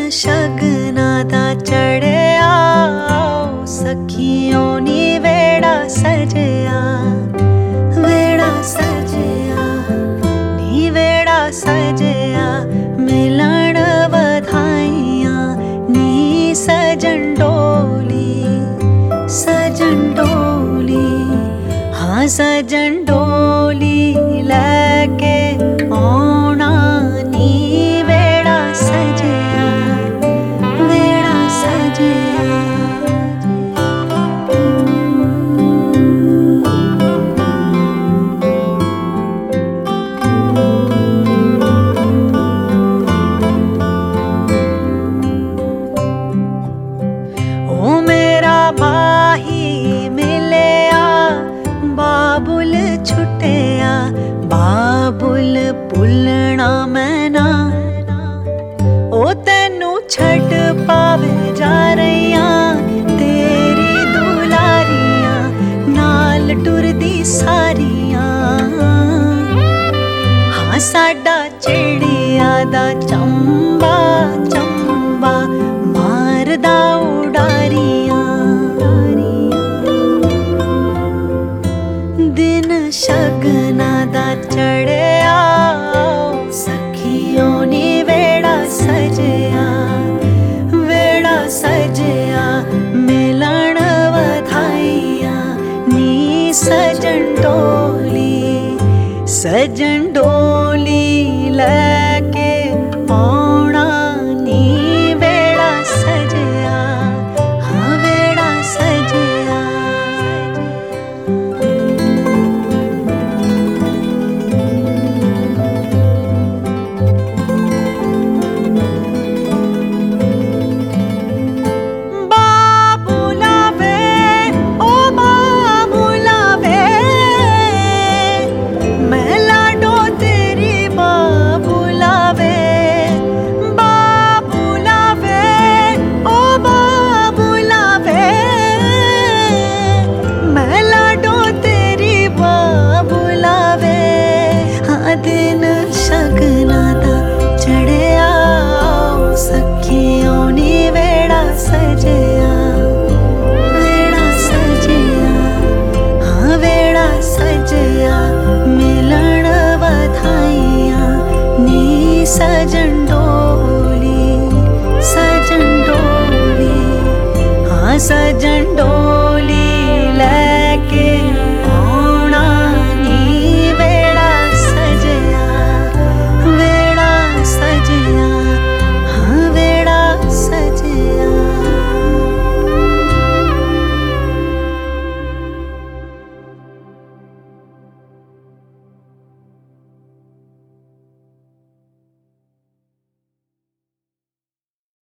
शगना दा चढ़िया सखियों नी वेड़ा सजया, वेड़ा सजया नी वेड़ा सजया, मिलन बधाइयां नी सजन डोली, सजन डोली, हाँ सजन डोली लेके आना नी वेड़ा सजया, वेड़ा सजया। ओ मेरा माही मिलया बाबुल छुटिया, बाबुल भुलना मैना, ओ तेनू छड़ पावे जा रहिया तेरी दुलारियां, नाल टुरदी सारियां, हाँ साडा चिड़िया दा चंबा चंबा मारदा उडारियां। दिन शगना दा चढ़िया सखियों नी वेड़ा सजया, वेड़ा सजया, मिलन बधाइयां नी सजन डोली, सजन डोली लेके आना नी वेड़ा सजया, हाँ वेड़ा सजया। दिन शगना दा चढ़िया सखियों नी वेड़ा सजया, वेड़ा सजया, हाँ वेड़ा सजया, मिलन बधाइयां नी सजन डोली, सजन डोली, हाँ सजन डोली।